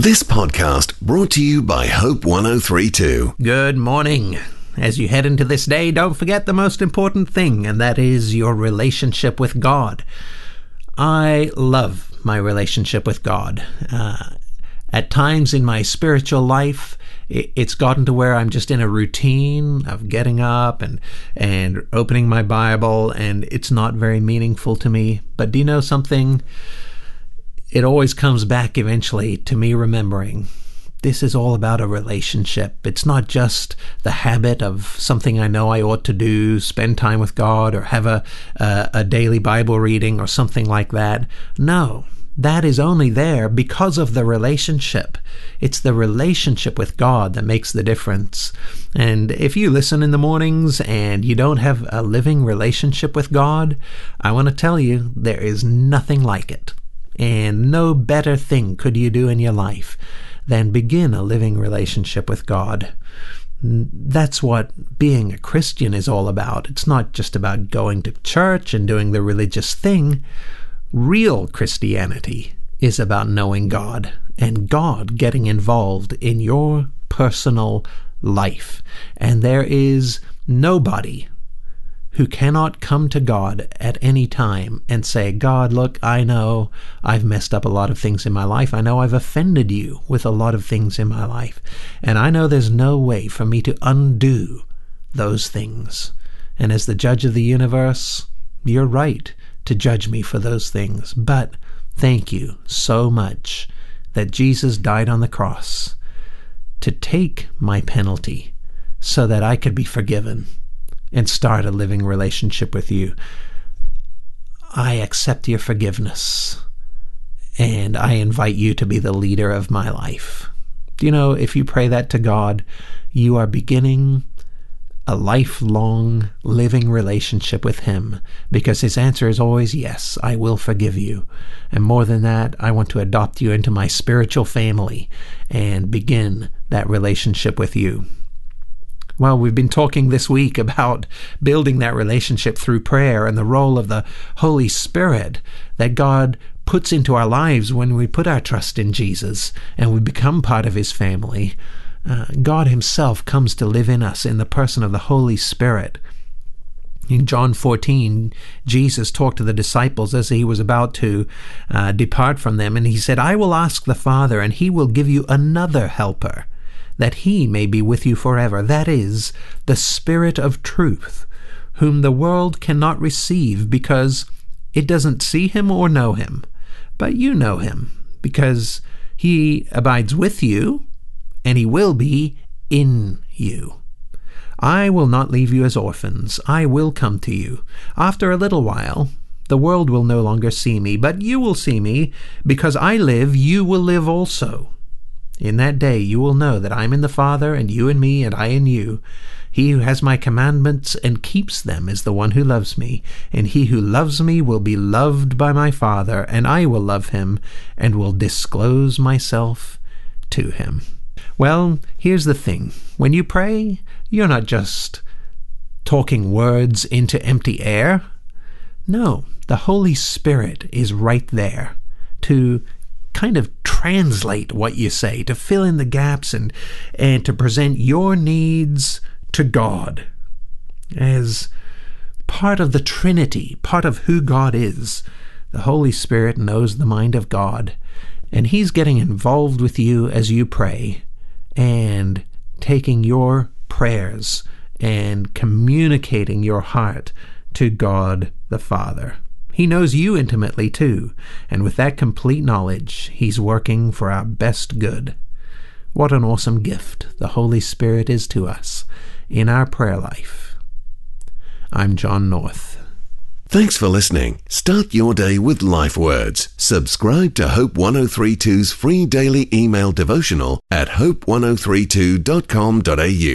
This podcast brought to you by Hope 103.2. Good morning. As you head into this day, don't forget the most important thing, and that is your relationship with God. I love my relationship with God. At times in my spiritual life, it's gotten to where I'm just in a routine of getting up and opening my Bible, and it's not very meaningful to me. But do you know something? It always comes back eventually to me remembering this is all about a relationship. It's not just the habit of something I know I ought to do, spend time with God, or have a daily Bible reading or something like that. No, that is only there because of the relationship. It's the relationship with God that makes the difference. And if you listen in the mornings and you don't have a living relationship with God, I want to tell you there is nothing like it. And no better thing could you do in your life than begin a living relationship with God. That's what being a Christian is all about. It's not just about going to church and doing the religious thing. Real Christianity is about knowing God and God getting involved in your personal life. And there is nobody who cannot come to God at any time and say, God, look, I know I've messed up a lot of things in my life. I know I've offended you with a lot of things in my life. And I know there's no way for me to undo those things. And as the judge of the universe, you're right to judge me for those things. But thank you so much that Jesus died on the cross to take my penalty so that I could be forgiven and start a living relationship with you. I accept your forgiveness, and I invite you to be the leader of my life. Do you know, if you pray that to God, you are beginning a lifelong living relationship with Him, because His answer is always, yes, I will forgive you. And more than that, I want to adopt you into my spiritual family and begin that relationship with you. Well, we've been talking this week about building that relationship through prayer and the role of the Holy Spirit that God puts into our lives when we put our trust in Jesus and we become part of His family. God Himself comes to live in us in the person of the Holy Spirit. In John 14, Jesus talked to the disciples as He was about to depart from them, and He said, I will ask the Father, and He will give you another helper, that He may be with you forever. That is, the Spirit of truth, whom the world cannot receive because it doesn't see Him or know Him. But you know Him, because He abides with you, and He will be in you. I will not leave you as orphans. I will come to you. After a little while, the world will no longer see me, but you will see me. Because I live, you will live also. In that day you will know that I am in the Father, and you in me, and I in you. He who has my commandments and keeps them is the one who loves me, and he who loves me will be loved by my Father, and I will love him, and will disclose myself to him. Well, here's the thing. When you pray, you're not just talking words into empty air. No, the Holy Spirit is right there to kind of translate what you say, to fill in the gaps and to present your needs to God as part of the Trinity, part of who God is. The Holy Spirit knows the mind of God, and He's getting involved with you as you pray and taking your prayers and communicating your heart to God the Father. He knows you intimately too, and with that complete knowledge, He's working for our best good. What an awesome gift the Holy Spirit is to us in our prayer life. I'm John North. Thanks for listening. Start your day with Life Words. Subscribe to Hope 103.2's free daily email devotional at hope1032.com.au.